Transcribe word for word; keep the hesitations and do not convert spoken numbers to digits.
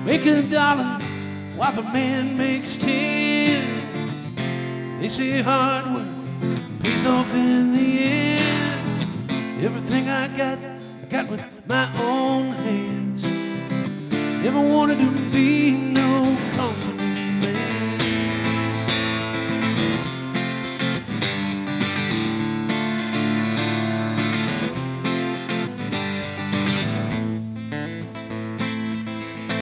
make a dollar while the man makes ten. They say hard work pays off in the end. Everything I got, I got with my own hands. Never wanted to be no company.